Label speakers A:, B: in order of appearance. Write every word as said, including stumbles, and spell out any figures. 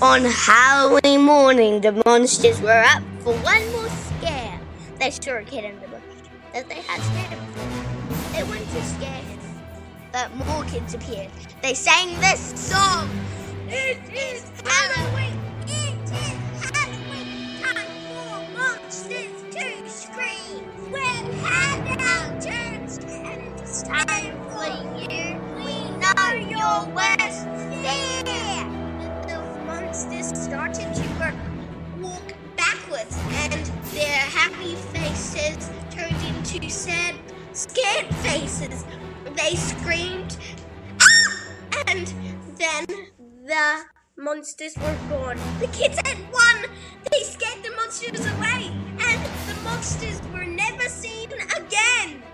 A: On Halloween morning, the monsters were up for one more scare. They saw a kid in the bush that they had scared him before. They went to scare him, but more kids appeared. They sang this song. It is Halloween! It is Halloween! Time for monsters to scream! We're hand out turns, and it's time for you. We know you're worst fear! Monsters started to walk backwards, and their happy faces turned into sad, scared faces. They screamed, "Ah!" And then the monsters were gone. The kids had won. They scared the monsters away, and the monsters were never seen again.